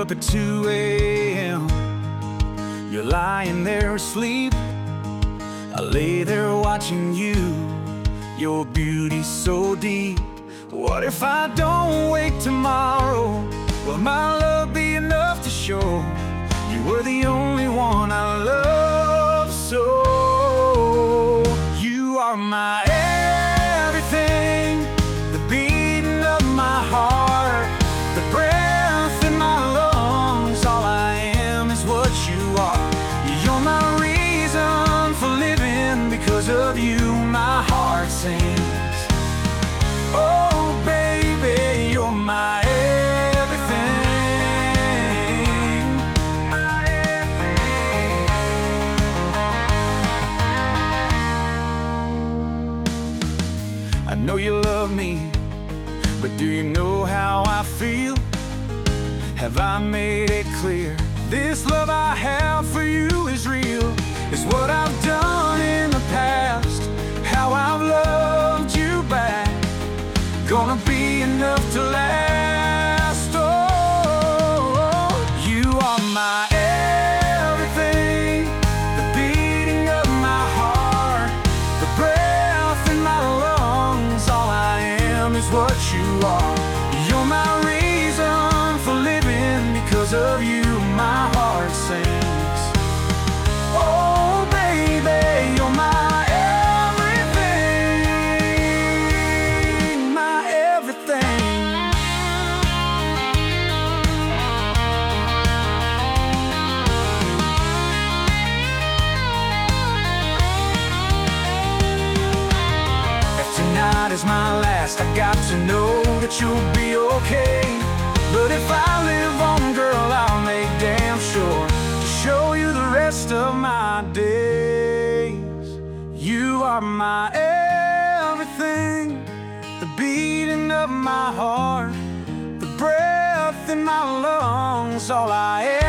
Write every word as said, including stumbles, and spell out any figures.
up at two A M You're lying there asleep. I lay there watching you, your beauty so deep. What if I don't wake tomorrow? Will my love be enough to show you were the only one I love so? You are my everything, the beating of my heart, the breath in my lungs. All I am is what you are. You're my reason for living. Because of you, my heart sings. Oh, baby, you're my everything, my everything. I know you love me, but do you know how I feel? Have I made it clear? This love I have for you is real. It's what I've done in the past, how I've loved you back. Gonna be enough to last. Oh, you are my everything, the beating of my heart, the breath in my lungs. All I am is what you are. You're my reason for living. Because of you, my heart sings. Oh, baby, you're my tonight is my last. I got to know that you'll be okay. But if I live on, girl, I'll make damn sure to show you the rest of my days. You are my everything, the beating of my heart, the breath in my lungs. All I am